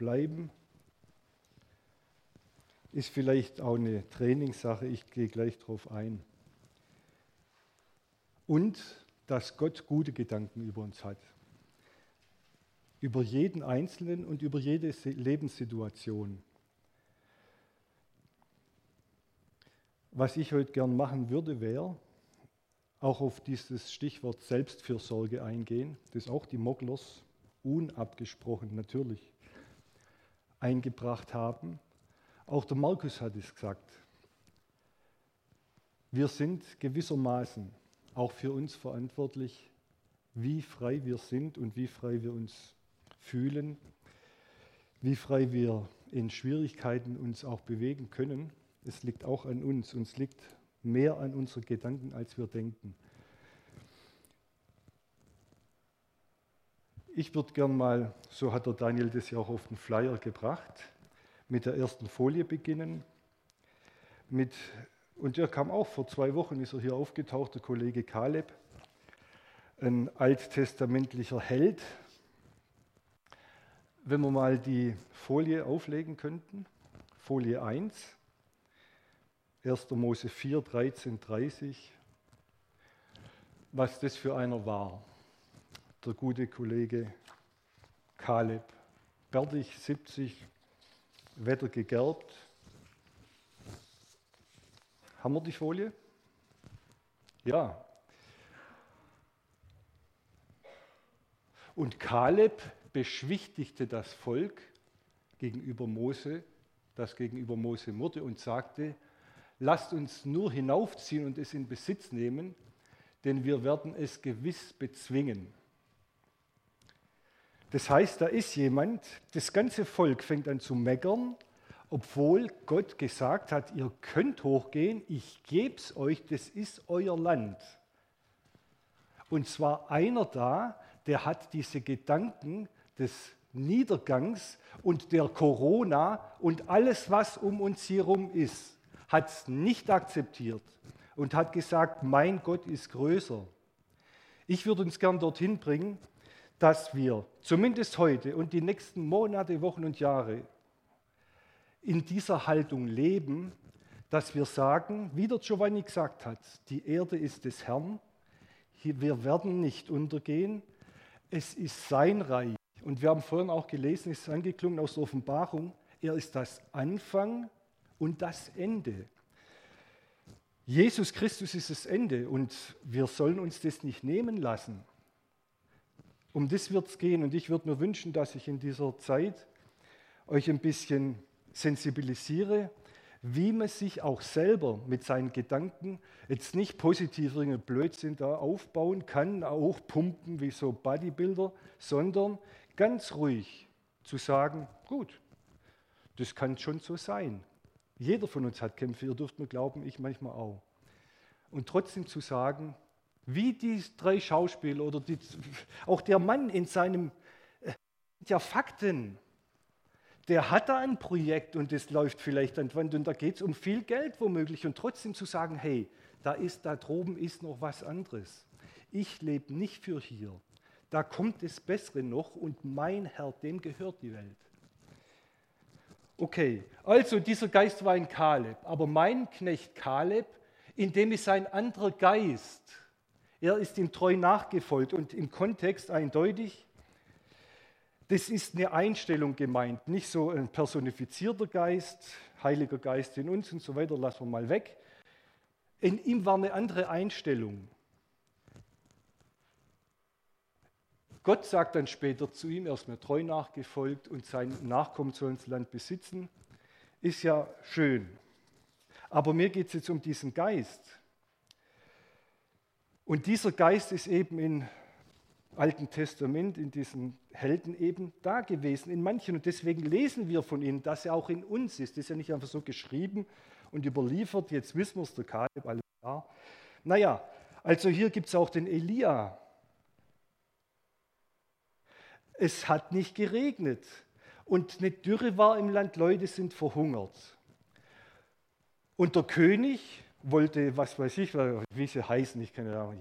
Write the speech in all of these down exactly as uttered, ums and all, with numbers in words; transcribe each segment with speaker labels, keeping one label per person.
Speaker 1: bleiben. Ist vielleicht auch eine Trainingssache, ich gehe gleich drauf ein. Und dass Gott gute Gedanken über uns hat. Über jeden Einzelnen und über jede Lebenssituation. Was ich heute gern machen würde, wäre auch auf dieses Stichwort Selbstfürsorge eingehen, das auch die Mogglers unabgesprochen natürlich eingebracht haben. Auch der Markus hat es gesagt. Wir sind gewissermaßen auch für uns verantwortlich, wie frei wir sind und wie frei wir uns fühlen, wie frei wir in Schwierigkeiten uns auch bewegen können. Es liegt auch an uns, uns liegt mehr an unseren Gedanken, als wir denken. Ich würde gern mal, so hat der Daniel das ja auch auf den Flyer gebracht, mit der ersten Folie beginnen. Mit, und der kam auch vor zwei Wochen, ist er hier aufgetaucht, der Kollege Kaleb, ein alttestamentlicher Held. Wenn wir mal die Folie auflegen könnten, Folie eins, erster Mose vier, dreizehn, dreißig, was das für einer war. Der gute Kollege Kaleb, bärtig, siebzig, Wetter gegerbt. Haben wir die Folie? Ja. Und Kaleb beschwichtigte das Volk gegenüber Mose, das gegenüber Mose murrte und sagte, lasst uns nur hinaufziehen und es in Besitz nehmen, denn wir werden es gewiss bezwingen. Das heißt, da ist jemand, das ganze Volk fängt an zu meckern, obwohl Gott gesagt hat, ihr könnt hochgehen, ich gebe es euch, das ist euer Land. Und zwar einer da, der hat diese Gedanken des Niedergangs und der Corona und alles, was um uns herum ist, hat es nicht akzeptiert und hat gesagt, mein Gott ist größer. Ich würde uns gern dorthin bringen, dass wir zumindest heute und die nächsten Monate, Wochen und Jahre in dieser Haltung leben, dass wir sagen, wie der Giovanni gesagt hat, die Erde ist des Herrn, wir werden nicht untergehen, es ist sein Reich. Und wir haben vorhin auch gelesen, es ist angeklungen aus der Offenbarung, er ist das Anfang und das Ende. Jesus Christus ist das Ende und wir sollen uns das nicht nehmen lassen. Um das wird es gehen und ich würde mir wünschen, dass ich in dieser Zeit euch ein bisschen sensibilisiere, wie man sich auch selber mit seinen Gedanken jetzt nicht positiv irgendeinen Blödsinn da aufbauen kann, auch pumpen wie so Bodybuilder, sondern ganz ruhig zu sagen, gut, das kann schon so sein. Jeder von uns hat Kämpfe, ihr dürft mir glauben, ich manchmal auch. Und trotzdem zu sagen, wie die drei Schauspieler oder die, auch der Mann in seinem, ja Fakten, der hat da ein Projekt und das läuft vielleicht an die Wand und da geht es um viel Geld womöglich und trotzdem zu sagen, hey, da ist, da droben ist noch was anderes. Ich lebe nicht für hier. Da kommt das Bessere noch und mein Herr, dem gehört die Welt. Okay, also dieser Geist war in Kaleb, aber mein Knecht Kaleb, in dem ist ein anderer Geist. Er ist ihm treu nachgefolgt und im Kontext eindeutig, das ist eine Einstellung gemeint, nicht so ein personifizierter Geist, Heiliger Geist in uns und so weiter, lassen wir mal weg. In ihm war eine andere Einstellung. Gott sagt dann später zu ihm, er ist mir treu nachgefolgt und sein Nachkommen soll das Land besitzen. Ist ja schön. Aber mir geht es jetzt um diesen Geist. Und dieser Geist ist eben im Alten Testament, in diesen Helden eben da gewesen, in manchen. Und deswegen lesen wir von ihm, dass er auch in uns ist. Das ist ja nicht einfach so geschrieben und überliefert. Jetzt wissen wir es, der Kaleb, alles klar. Naja, also hier gibt es auch den Elia. Es hat nicht geregnet und eine Dürre war im Land, Leute sind verhungert. Und der König wollte, was weiß ich, wie sie heißen, ich kenne ja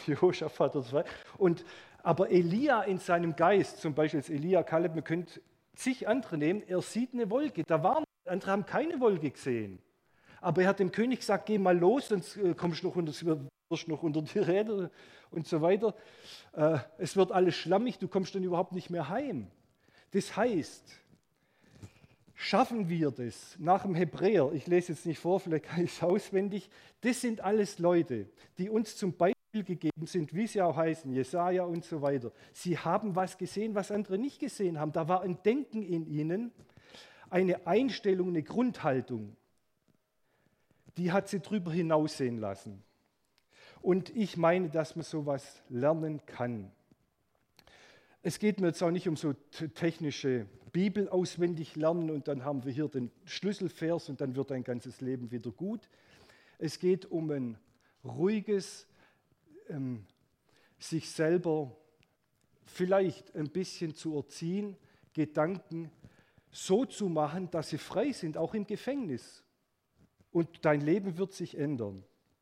Speaker 1: Jehoschaphat oder so weiter. Und aber Elia in seinem Geist, zum Beispiel als Elia, Kaleb, man könnte zig andere nehmen, er sieht eine Wolke. Da waren andere, haben keine Wolke gesehen. Aber er hat dem König gesagt, geh mal los, sonst kommst du noch unter, wirst noch unter die Räder und so weiter. Äh, es wird alles schlammig, du kommst dann überhaupt nicht mehr heim. Das heißt, schaffen wir das nach dem Hebräer, ich lese jetzt nicht vor, vielleicht kann ich es auswendig, das sind alles Leute, die uns zum Beispiel gegeben sind, wie sie auch heißen, Jesaja und so weiter. Sie haben was gesehen, was andere nicht gesehen haben. Da war ein Denken in ihnen, eine Einstellung, eine Grundhaltung. Die hat sie drüber hinaussehen lassen. Und ich meine, dass man sowas lernen kann. Es geht mir jetzt auch nicht um so technische Bibel auswendig lernen und dann haben wir hier den Schlüsselvers und dann wird dein ganzes Leben wieder gut. Es geht um ein ruhiges, ähm, sich selber vielleicht ein bisschen zu erziehen, Gedanken so zu machen, dass sie frei sind, auch im Gefängnis. Und dein Leben wird sich ändern.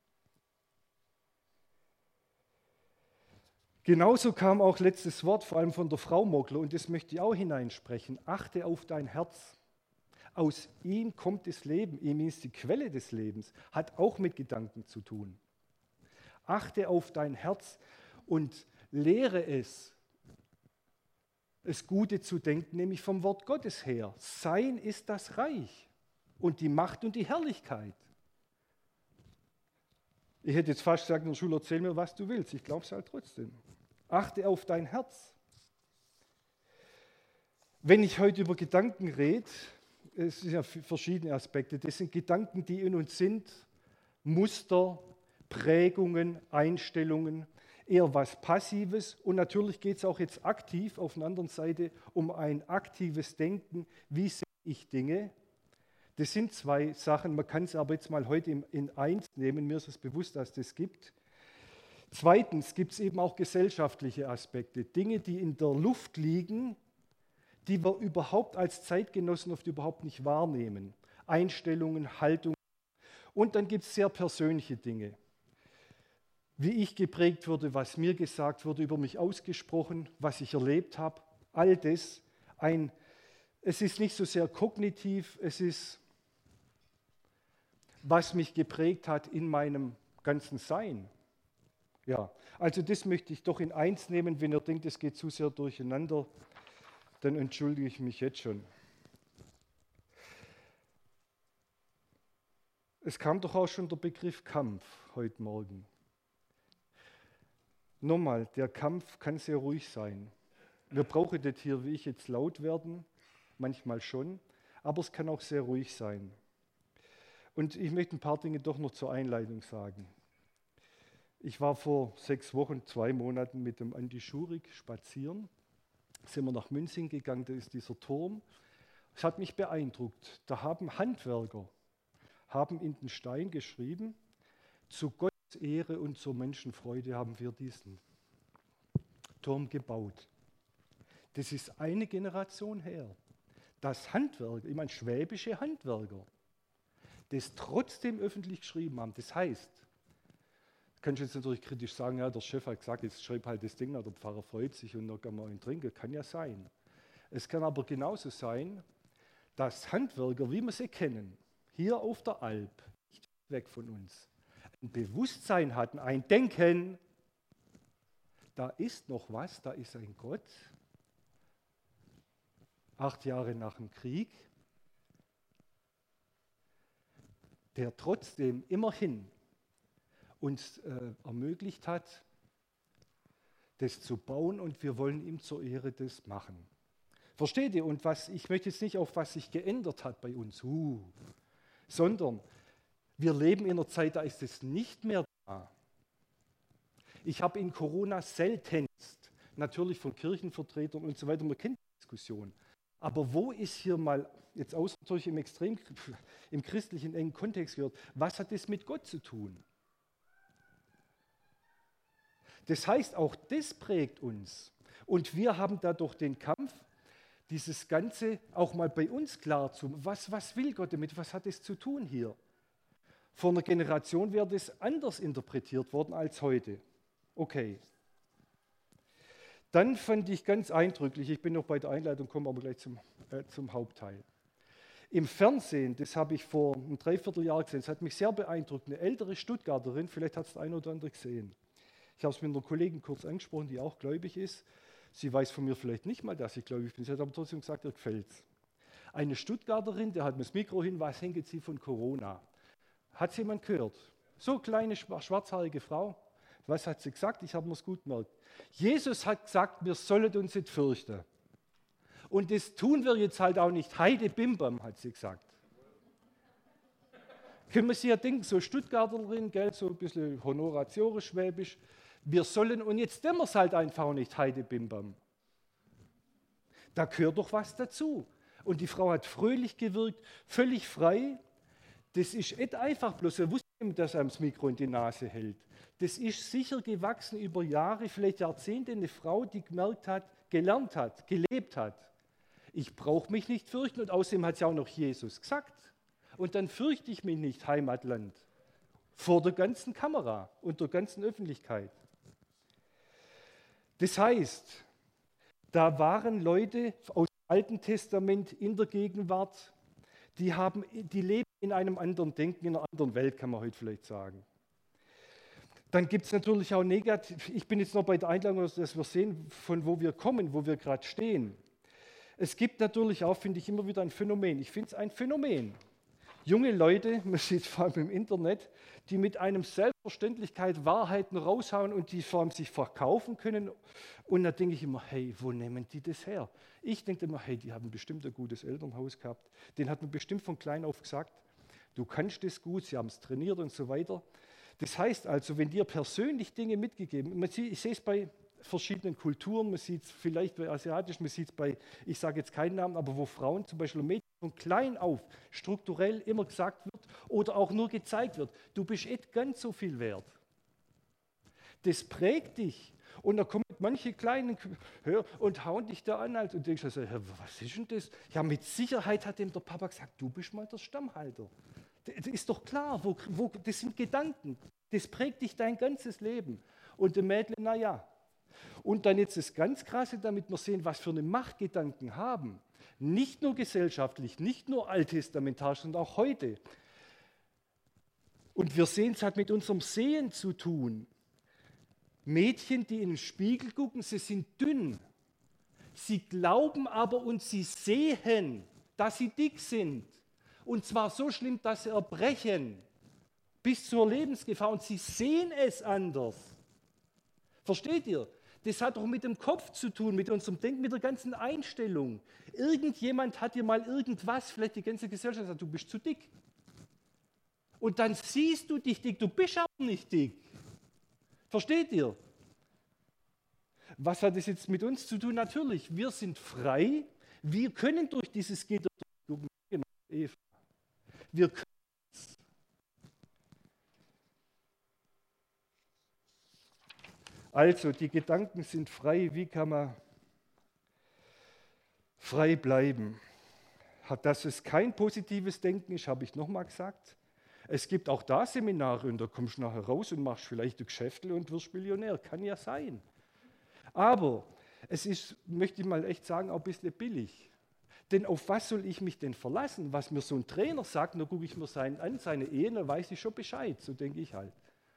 Speaker 1: Genauso kam auch letztes Wort, vor allem von der Frau Mogler, und das möchte ich auch hineinsprechen. Achte auf dein Herz. Aus ihm kommt das Leben, ihm ist die Quelle des Lebens, hat auch mit Gedanken zu tun. Achte auf dein Herz und lehre es, das Gute zu denken, nämlich vom Wort Gottes her. Sein ist das Reich und die Macht und die Herrlichkeit. Ich hätte jetzt fast gesagt, in der Schule, erzähl mir, was du willst. Ich glaube es halt trotzdem. Achte auf dein Herz. Wenn ich heute über Gedanken rede, es sind ja verschiedene Aspekte, das sind Gedanken, die in uns sind, Muster, Prägungen, Einstellungen, eher was Passives. Und natürlich geht es auch jetzt aktiv auf der anderen Seite um ein aktives Denken. Wie sehe ich Dinge? Das sind zwei Sachen, man kann es aber jetzt mal heute in eins nehmen, mir ist es bewusst, dass es das gibt. Zweitens gibt es eben auch gesellschaftliche Aspekte, Dinge, die in der Luft liegen, die wir überhaupt als Zeitgenossen oft überhaupt nicht wahrnehmen. Einstellungen, Haltungen. Und dann gibt es sehr persönliche Dinge. Wie ich geprägt wurde, was mir gesagt wurde, über mich ausgesprochen, was ich erlebt habe, all das. Ein, es ist nicht so sehr kognitiv, es ist, was mich geprägt hat in meinem ganzen Sein. Ja, also das möchte ich doch in eins nehmen. Wenn ihr denkt, es geht zu sehr durcheinander, dann entschuldige ich mich jetzt schon. Es kam doch auch schon der Begriff Kampf heute Morgen. Nochmal, der Kampf kann sehr ruhig sein. Wir brauchen das hier, wie ich jetzt, laut werden, manchmal schon, aber es kann auch sehr ruhig sein. Und ich möchte ein paar Dinge doch noch zur Einleitung sagen. Ich war vor sechs Wochen, zwei Monaten mit dem Andi Schurig spazieren. Sind wir nach Münzing gegangen, da ist dieser Turm. Es hat mich beeindruckt. Da haben Handwerker, haben in den Stein geschrieben, zu Gottes Ehre und zur Menschenfreude haben wir diesen Turm gebaut. Das ist eine Generation her. Das Handwerker, ich meine schwäbische Handwerker, das trotzdem öffentlich geschrieben haben. Das heißt, kannst du jetzt natürlich kritisch sagen, ja, der Chef hat gesagt, jetzt schreib halt das Ding, der Pfarrer freut sich und dann kann man ihn trinken. Kann ja sein. Es kann aber genauso sein, dass Handwerker, wie wir sie kennen, hier auf der Alp, nicht weg von uns, ein Bewusstsein hatten, ein Denken, da ist noch was, da ist ein Gott, acht Jahre nach dem Krieg, der trotzdem immerhin uns äh, ermöglicht hat, das zu bauen und wir wollen ihm zur Ehre das machen. Versteht ihr? Und was, ich möchte jetzt nicht auf was sich geändert hat bei uns, uh, sondern wir leben in einer Zeit, da ist es nicht mehr da. Ich habe in Corona seltenst, natürlich von Kirchenvertretern und so weiter, man kennt die Diskussion, aber wo ist hier mal, jetzt außer natürlich im extrem, im christlichen engen Kontext gehört, was hat das mit Gott zu tun? Das heißt, auch das prägt uns. Und wir haben dadurch den Kampf, dieses Ganze auch mal bei uns klar zu machen. Was, was will Gott damit? Was hat es zu tun hier? Vor einer Generation wäre das anders interpretiert worden als heute. Okay. Dann fand ich ganz eindrücklich, ich bin noch bei der Einleitung, komme aber gleich zum, äh, zum Hauptteil. Im Fernsehen, das habe ich vor einem Dreivierteljahr gesehen, das hat mich sehr beeindruckt, eine ältere Stuttgarterin, vielleicht hat es der eine oder andere gesehen. Ich habe es mit einer Kollegin kurz angesprochen, die auch gläubig ist. Sie weiß von mir vielleicht nicht mal, dass ich gläubig bin, sie hat aber trotzdem gesagt, ihr gefällt's. Eine Stuttgarterin, der hat mir das Mikro hin, was hängt sie von Corona? Hat es jemand gehört? So kleine, schwarzhaarige Frau. Was hat sie gesagt? Ich habe mir es gut gemerkt. Jesus hat gesagt, wir sollen uns nicht fürchten. Und das tun wir jetzt halt auch nicht. Heide Bimbam, hat sie gesagt. Können wir sich ja denken, so Stuttgarterin, gell, so ein bisschen honoratorisch, schwäbisch. Wir sollen, und jetzt tun wir es halt einfach nicht, Heide Bimbam. Da gehört doch was dazu. Und die Frau hat fröhlich gewirkt, völlig frei. Das ist nicht einfach bloß, er wusste, dass er das Mikro in die Nase hält. Das ist sicher gewachsen über Jahre, vielleicht Jahrzehnte, eine Frau, die gemerkt hat, gelernt hat, gelebt hat. Ich brauche mich nicht fürchten und außerdem hat es ja auch noch Jesus gesagt. Und dann fürchte ich mich nicht, Heimatland, vor der ganzen Kamera und der ganzen Öffentlichkeit. Das heißt, da waren Leute aus dem Alten Testament in der Gegenwart, die, haben, die leben in einem anderen Denken, in einer anderen Welt, kann man heute vielleicht sagen. Dann gibt es natürlich auch negativ, ich bin jetzt noch bei der Einladung, dass wir sehen, von wo wir kommen, wo wir gerade stehen. Es gibt natürlich auch, finde ich, immer wieder ein Phänomen. Ich finde es ein Phänomen. Junge Leute, man sieht es vor allem im Internet, die mit einem Selbstverständlichkeit Wahrheiten raushauen und die vor allem sich verkaufen können. Und da denke ich immer, hey, wo nehmen die das her? Ich denke immer, hey, die haben bestimmt ein gutes Elternhaus gehabt. Den hat man bestimmt von klein auf gesagt, du kannst das gut, sie haben es trainiert und so weiter. Das heißt also, wenn dir persönlich Dinge mitgegeben, man sieht, ich sehe es bei verschiedenen Kulturen, man sieht es vielleicht bei asiatisch, man sieht es bei, ich sage jetzt keinen Namen, aber wo Frauen zum Beispiel Mädchen von klein auf strukturell immer gesagt wird oder auch nur gezeigt wird, du bist nicht ganz so viel wert. Das prägt dich. Und da kommen manche Kleinen und hauen dich da an und denkst, also, was ist denn das? Ja, mit Sicherheit hat dem der Papa gesagt, du bist mal der Stammhalter. Das ist doch klar, wo, wo, das sind Gedanken, das prägt dich dein ganzes Leben. Und der Mädchen, naja. Und dann jetzt das ganz Krasse, damit wir sehen, was für eine Machtgedanken haben. Nicht nur gesellschaftlich, nicht nur alttestamentarisch, sondern auch heute. Und wir sehen, es hat mit unserem Sehen zu tun. Mädchen, die in den Spiegel gucken, sie sind dünn. Sie glauben aber und sie sehen, dass sie dick sind. Und zwar so schlimm, dass sie erbrechen, bis zur Lebensgefahr. Und sie sehen es anders. Versteht ihr? Das hat doch mit dem Kopf zu tun, mit unserem Denken, mit der ganzen Einstellung. Irgendjemand hat dir mal irgendwas, vielleicht die ganze Gesellschaft, sagt, du bist zu dick. Und dann siehst du dich dick, du bist aber nicht dick. Versteht ihr? Was hat das jetzt mit uns zu tun? Natürlich, wir sind frei, wir können durch dieses Gitter durchgucken. Genau, Eva. Wir können Also, die Gedanken sind frei. Wie kann man frei bleiben? Dass es kein positives Denken ist, habe ich nochmal gesagt. Es gibt auch da Seminare und da kommst du nachher raus und machst vielleicht ein Geschäftel und wirst Millionär. Kann ja sein. Aber es ist, möchte ich mal echt sagen, auch ein bisschen billig. Denn auf was soll ich mich denn verlassen? Was mir so ein Trainer sagt, da gucke ich mir seinen an, seine Ehen, dann weiß ich schon Bescheid. So denke ich halt.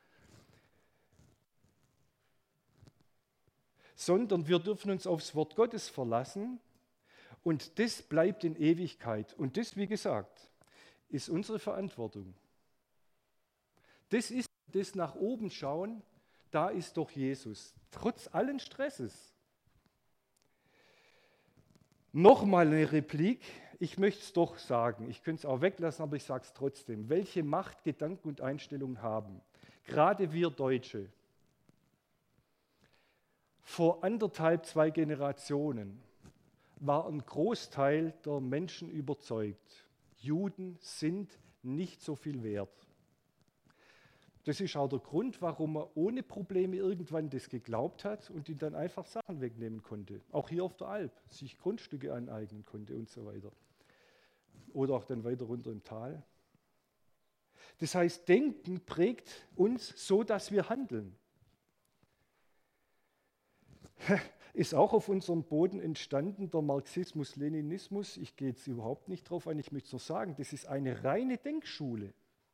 Speaker 1: Sondern wir dürfen uns aufs Wort Gottes verlassen und das bleibt in Ewigkeit. Und das, wie gesagt, ist unsere Verantwortung. Das ist das nach oben schauen, da ist doch Jesus, trotz allen Stresses. Nochmal eine Replik, ich möchte es doch sagen, ich könnte es auch weglassen, aber ich sage es trotzdem. Welche Macht Gedanken und Einstellungen haben, gerade wir Deutsche, vor anderthalb, zwei Generationen war ein Großteil der Menschen überzeugt, Juden sind nicht so viel wert. Das ist auch der Grund, warum man ohne Probleme irgendwann das geglaubt hat und ihnen dann einfach Sachen wegnehmen konnte. Auch hier auf der Alp, sich Grundstücke aneignen konnte und so weiter. Oder auch dann weiter runter im Tal. Das heißt, Denken prägt uns so, dass wir handeln. ist auch auf unserem Boden entstanden, der Marxismus, Leninismus. Ich gehe jetzt überhaupt nicht drauf ein, ich möchte nur sagen, das ist eine reine Denkschule.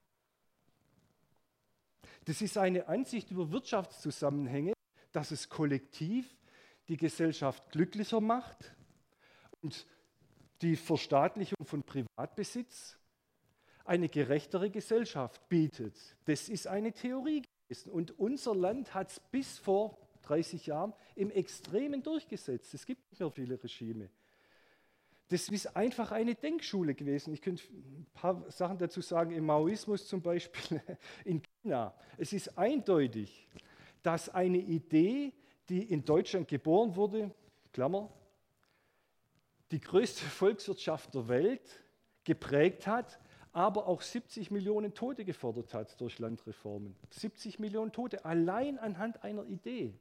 Speaker 1: Das ist eine Ansicht über Wirtschaftszusammenhänge, dass es kollektiv die Gesellschaft glücklicher macht und die Verstaatlichung von Privatbesitz eine gerechtere Gesellschaft bietet. Das ist eine Theorie gewesen. Und unser Land hat es bis vor dreißig Jahren im Extremen durchgesetzt. Es gibt nicht mehr viele Regime. Das ist einfach eine Denkschule gewesen. Ich könnte ein paar Sachen dazu sagen. Im Maoismus zum Beispiel in China. Es ist eindeutig, dass eine Idee, die in Deutschland geboren wurde, Klammer, die größte Volkswirtschaft der Welt geprägt hat, aber auch siebzig Millionen Tote gefordert hat durch Landreformen. siebzig Millionen Tote, allein anhand einer Idee.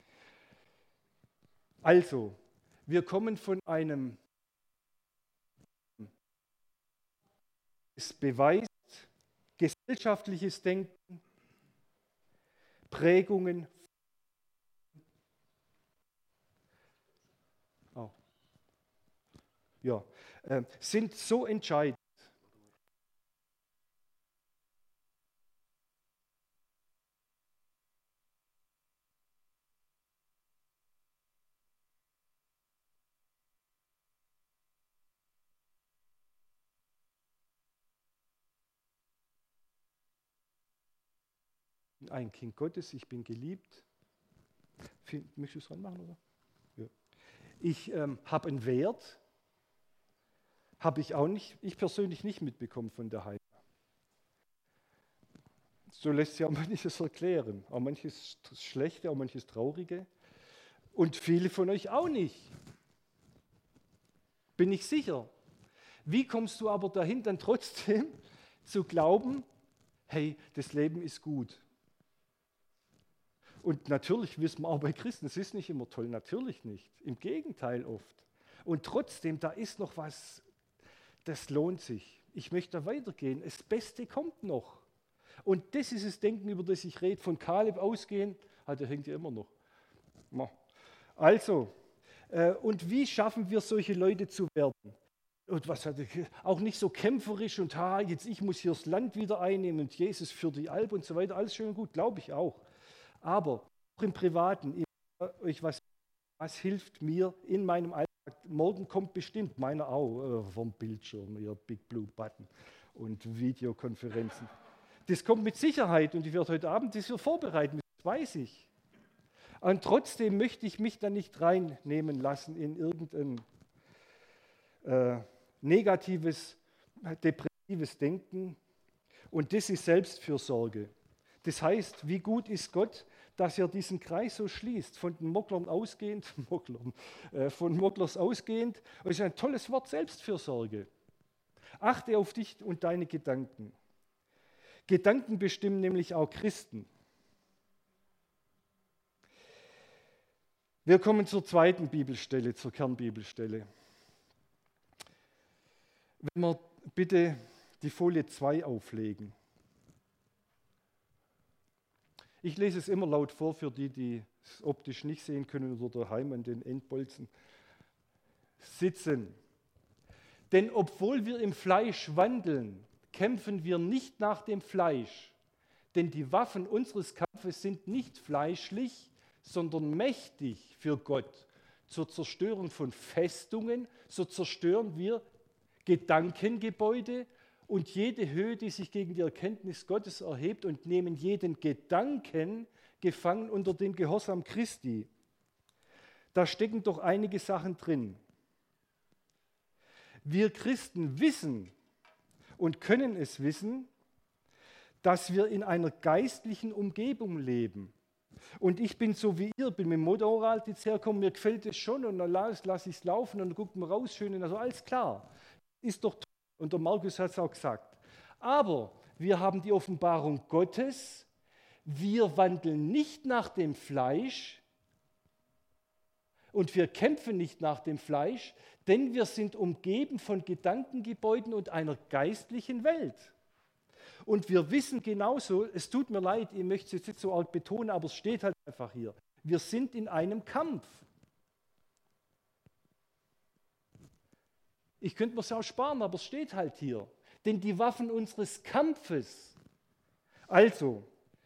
Speaker 1: Also, wir kommen von einem, es beweist gesellschaftliches Denken, Prägungen, oh. ja, äh, sind so entscheidend. Ein Kind Gottes, ich bin geliebt. Möchtest du es ranmachen, oder? Ja. Ich ähm, habe einen Wert, habe ich auch nicht, ich persönlich nicht mitbekommen von daheim. So lässt sich auch manches erklären, auch manches Schlechte, auch manches Traurige. Und viele von euch auch nicht. Bin ich sicher. Wie kommst du aber dahin, dann trotzdem zu glauben, hey, das Leben ist gut? Und natürlich wissen wir auch bei Christen, es ist nicht immer toll, natürlich nicht. Im Gegenteil oft. Und trotzdem, da ist noch was, das lohnt sich. Ich möchte da weitergehen. Das Beste kommt noch. Und das ist das Denken, über das ich rede. Von Kaleb ausgehen, ah, der hängt ja immer noch. Also, äh, und wie schaffen wir solche Leute zu werden? Und was hat er, auch nicht so kämpferisch und ha, jetzt ich muss hier das Land wieder einnehmen und Jesus für die Alp und so weiter. Alles schön und gut, glaube ich auch. Aber auch im Privaten, euch was, was hilft mir in meinem Alltag? Morgen kommt bestimmt meiner auch äh, vom Bildschirm, ihr Big Blue Button und Videokonferenzen. Das kommt mit Sicherheit und ich werde heute Abend das hier vorbereiten, das weiß ich. Und trotzdem möchte ich mich da nicht reinnehmen lassen in irgendein äh, negatives, depressives Denken. Und das ist Selbstfürsorge. Das heißt, wie gut ist Gott, dass er diesen Kreis so schließt, von den Mocklern ausgehend, Mocklern, äh, von Mocklers ausgehend. Das ist ein tolles Wort, Selbstfürsorge. Achte auf dich und deine Gedanken. Gedanken bestimmen nämlich auch Christen. Wir kommen zur zweiten Bibelstelle, zur Kernbibelstelle. Wenn wir bitte die Folie zwei auflegen. Ich lese es immer laut vor für die, die es optisch nicht sehen können oder daheim an den Endbolzen sitzen. Denn obwohl wir im Fleisch wandeln, kämpfen wir nicht nach dem Fleisch. Denn die Waffen unseres Kampfes sind nicht fleischlich, sondern mächtig für Gott. Zur Zerstörung von Festungen, so zerstören wir Gedankengebäude und jede Höhe, die sich gegen die Erkenntnis Gottes erhebt und nehmen jeden Gedanken gefangen unter den Gehorsam Christi. Da stecken doch einige Sachen drin. Wir Christen wissen und können es wissen, dass wir in einer geistlichen Umgebung leben. Und ich bin so wie ihr, bin mit dem Motorrad jetzt herkommen, mir gefällt es schon und dann lasse lass ich es laufen und dann guckt man raus, schön, also alles klar. Ist doch toll. Und der Markus hat es auch gesagt. Aber wir haben die Offenbarung Gottes, wir wandeln nicht nach dem Fleisch und wir kämpfen nicht nach dem Fleisch, denn wir sind umgeben von Gedankengebäuden und einer geistlichen Welt. Und wir wissen genauso, es tut mir leid, ich möchte es jetzt nicht so arg betonen, aber es steht halt einfach hier, wir sind in einem Kampf. Ich könnte mir es auch sparen, aber es steht halt hier. Denn die Waffen unseres Kampfes. Also,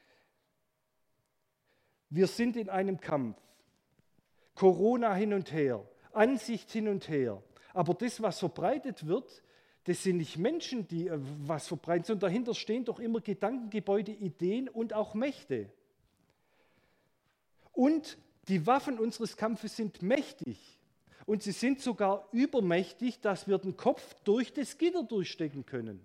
Speaker 1: wir sind in einem Kampf. Corona hin und her, Ansicht hin und her. Aber das, was verbreitet wird, das sind nicht Menschen, die äh, was verbreiten, sondern dahinter stehen doch immer Gedankengebäude, Ideen und auch Mächte. Und die Waffen unseres Kampfes sind mächtig. Und sie sind sogar übermächtig, dass wir den Kopf durch das Gitter durchstecken können.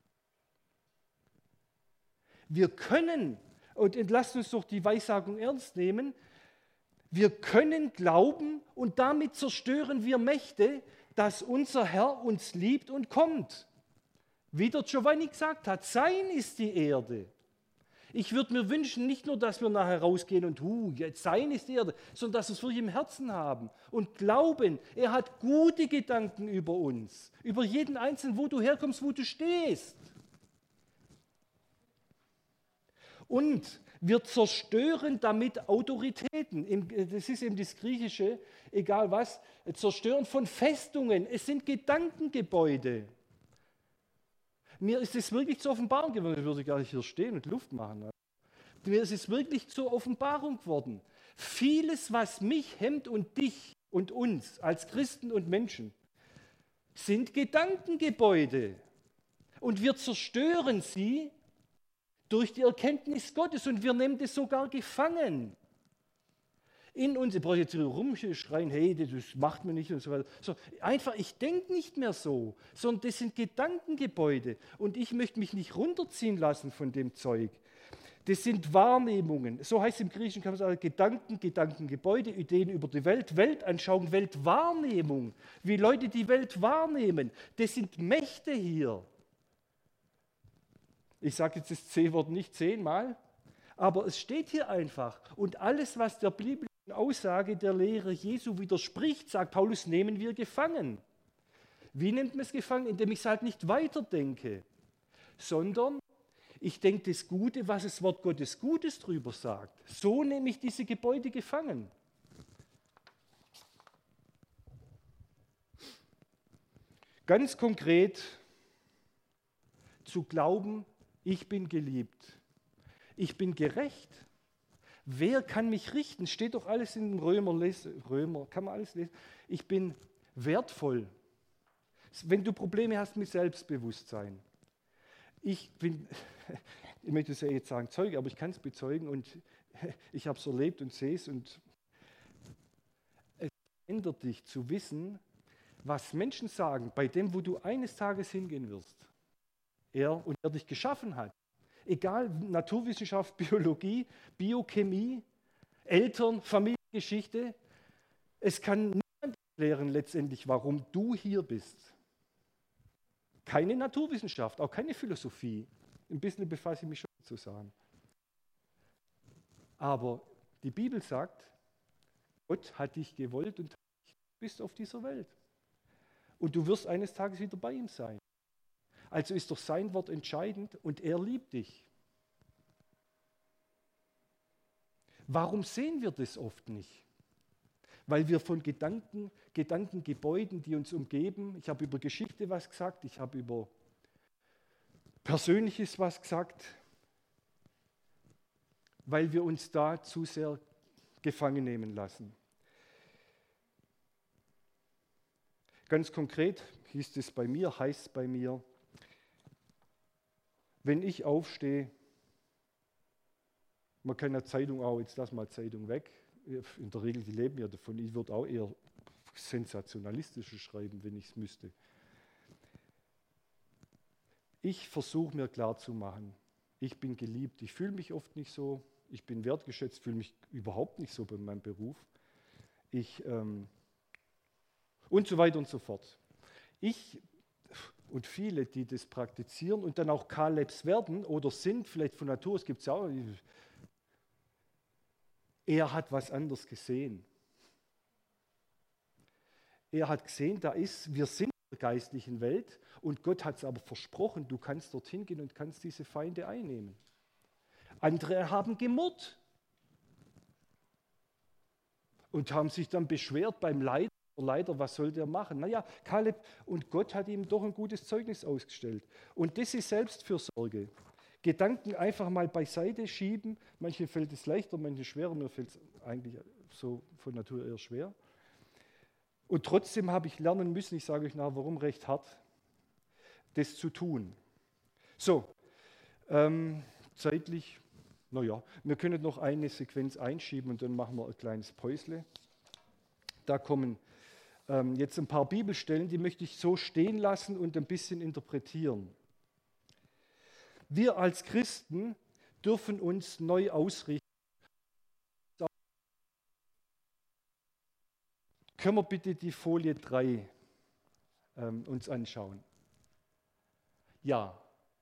Speaker 1: Wir können, und lasst uns doch die Weissagung ernst nehmen, wir können glauben und damit zerstören wir Mächte, dass unser Herr uns liebt und kommt. Wie der Giovanni gesagt hat, sein ist die Erde. Ich würde mir wünschen, nicht nur, dass wir nachher rausgehen und, hu, jetzt sein ist die Erde, sondern dass wir es wirklich im Herzen haben und glauben, er hat gute Gedanken über uns, über jeden Einzelnen, wo du herkommst, wo du stehst. Und wir zerstören damit Autoritäten. Das ist eben das Griechische, egal was, zerstören von Festungen. Es sind Gedankengebäude. Mir ist es wirklich zur Offenbarung geworden. Ich würde gar nicht hier stehen und Luft machen. Mir ist es wirklich zur Offenbarung geworden. Vieles, was mich hemmt und dich und uns als Christen und Menschen, sind Gedankengebäude. Und wir zerstören sie durch die Erkenntnis Gottes und wir nehmen das sogar gefangen. In uns, ich brauche jetzt hier rumschreien, hey, das macht mir nicht und so weiter. So, einfach, ich denke nicht mehr so, sondern das sind Gedankengebäude und ich möchte mich nicht runterziehen lassen von dem Zeug. Das sind Wahrnehmungen, so heißt es im Griechischen, kann man sagen, Gedanken, Gedankengebäude, Ideen über die Welt, Weltanschauung, Weltwahrnehmung, wie Leute die Welt wahrnehmen. Das sind Mächte hier. Ich sage jetzt das C-Wort nicht zehnmal, aber es steht hier einfach. Und alles, was der biblischen Aussage der Lehre Jesu widerspricht, sagt Paulus, nehmen wir gefangen. Wie nimmt man es gefangen? Indem ich es halt nicht weiterdenke, sondern ich denke das Gute, was das Wort Gottes Gutes drüber sagt. So nehme ich diese Gebäude gefangen. Ganz konkret zu glauben, ich bin geliebt, ich bin gerecht. Wer kann mich richten? Steht doch alles in den Römer, Römer, kann man alles lesen. Ich bin wertvoll. Wenn du Probleme hast mit Selbstbewusstsein. Ich bin, ich möchte es ja jetzt sagen Zeuge, aber ich kann es bezeugen und ich habe es erlebt und sehe es und es ändert dich zu wissen, was Menschen sagen, bei dem, wo du eines Tages hingehen wirst. Er und er dich geschaffen hat. Egal, Naturwissenschaft, Biologie, Biochemie, Eltern, Familiengeschichte. Es kann niemand erklären letztendlich, warum du hier bist. Keine Naturwissenschaft, auch keine Philosophie. Ein bisschen befasse ich mich schon zu sagen. Aber die Bibel sagt, Gott hat dich gewollt und du bist auf dieser Welt. Und du wirst eines Tages wieder bei ihm sein. Also ist doch sein Wort entscheidend und er liebt dich. Warum sehen wir das oft nicht? Weil wir von Gedanken, Gedankengebäuden, die uns umgeben, ich habe über Geschichte was gesagt, ich habe über Persönliches was gesagt, weil wir uns da zu sehr gefangen nehmen lassen. Ganz konkret hieß es bei mir, heißt es bei mir, wenn ich aufstehe, man kann ja Zeitung auch, jetzt lass mal Zeitung weg, in der Regel, die leben ja davon, ich würde auch eher sensationalistische schreiben, wenn ich es müsste. Ich versuche mir klarzumachen, ich bin geliebt, ich fühle mich oft nicht so, ich bin wertgeschätzt, fühle mich überhaupt nicht so bei meinem Beruf, ich ähm, und so weiter und so fort. Ich und viele, die das praktizieren und dann auch Kalebs werden oder sind, vielleicht von Natur, es gibt es ja auch, er hat was anderes gesehen. Er hat gesehen, da ist, wir sind in der geistlichen Welt und Gott hat es aber versprochen, du kannst dorthin gehen und kannst diese Feinde einnehmen. Andere haben gemurrt und haben sich dann beschwert beim Leiter, Leiter, was soll der machen? Naja, Kaleb und Gott hat ihm doch ein gutes Zeugnis ausgestellt. Und das ist Selbstfürsorge. Gedanken einfach mal beiseite schieben. Manchen fällt es leichter, manchen schwerer. Mir fällt es eigentlich so von Natur eher schwer. Und trotzdem habe ich lernen müssen, ich sage euch nachher, warum recht hart, das zu tun. So, ähm, zeitlich, naja, wir können noch eine Sequenz einschieben und dann machen wir ein kleines Päusle. Da kommen ähm, jetzt ein paar Bibelstellen, die möchte ich so stehen lassen und ein bisschen interpretieren. Wir als Christen dürfen uns neu ausrichten. Können wir bitte die Folie drei ähm, uns anschauen? Ja.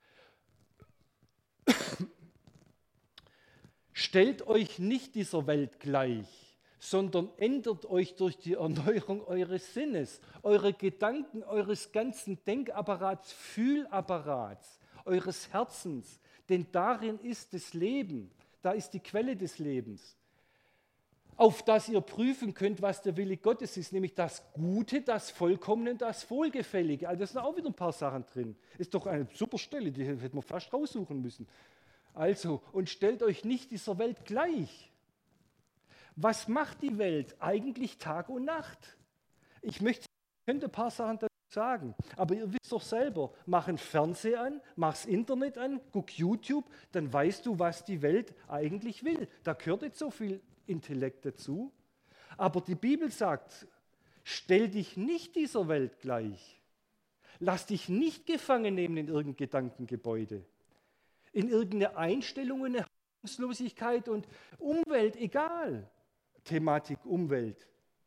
Speaker 1: Stellt euch nicht dieser Welt gleich, sondern ändert euch durch die Erneuerung eures Sinnes, eure Gedanken, eures ganzen Denkapparats, Fühlapparats, eures Herzens, denn darin ist das Leben, da ist die Quelle des Lebens, auf das ihr prüfen könnt, was der Wille Gottes ist, nämlich das Gute, das Vollkommene und das Wohlgefällige. Also da sind auch wieder ein paar Sachen drin. Ist doch eine super Stelle, die hätten wir fast raussuchen müssen. Also, und stellt euch nicht dieser Welt gleich. Was macht die Welt? Eigentlich Tag und Nacht. Ich möchte, ich könnte ein paar Sachen dazu sagen, aber ihr wisst doch selber, mach ein Fernseher an, mach das Internet an, guck YouTube, dann weißt du, was die Welt eigentlich will. Da gehört nicht so viel Intellekt dazu. Aber die Bibel sagt, stell dich nicht dieser Welt gleich. Lass dich nicht gefangen nehmen in irgendein Gedankengebäude, in irgendeine Einstellung, eine Hoffnungslosigkeit und Umwelt, egal. Thematik Umwelt.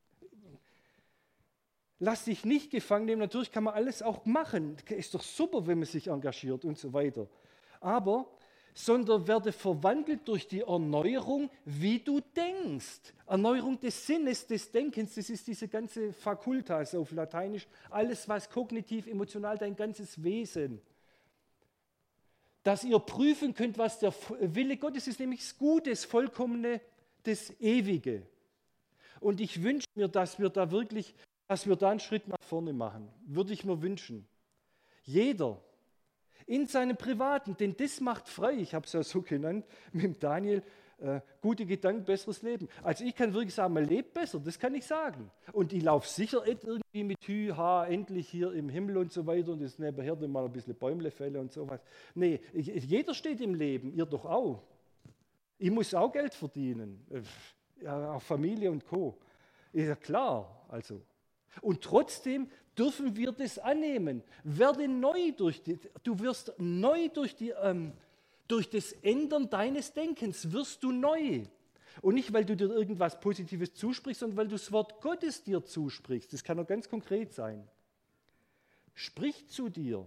Speaker 1: Lass dich nicht gefangen nehmen. Natürlich kann man alles auch machen. Ist doch super, wenn man sich engagiert und so weiter. Aber, sondern werde verwandelt durch die Erneuerung, wie du denkst. Erneuerung des Sinnes, des Denkens, das ist diese ganze Facultas auf Lateinisch. Alles, was kognitiv, emotional, dein ganzes Wesen. Dass ihr prüfen könnt, was der Wille Gottes ist, nämlich das Gute, das Vollkommene, das Ewige. Und ich wünsche mir, dass wir da wirklich, dass wir da einen Schritt nach vorne machen. Würde ich mir wünschen. Jeder in seinem Privaten, denn das macht frei, ich habe es ja so genannt, mit dem Daniel, äh, gute Gedanken, besseres Leben. Also ich kann wirklich sagen, man lebt besser, das kann ich sagen. Und ich laufe sicher nicht irgendwie mit Hü, ha, endlich hier im Himmel und so weiter und das nebenher dann mal ein bisschen Bäumle fälle und sowas. Nee, ich, jeder steht im Leben, ihr doch auch. Ich muss auch Geld verdienen, ja, auch Familie und Co. Ist ja klar, also. Und trotzdem dürfen wir das annehmen. Werde neu durch die, du wirst neu durch, die, ähm, durch das Ändern deines Denkens, wirst du neu. Und nicht, weil du dir irgendwas Positives zusprichst, sondern weil du das Wort Gottes dir zusprichst. Das kann auch ganz konkret sein. Sprich zu dir.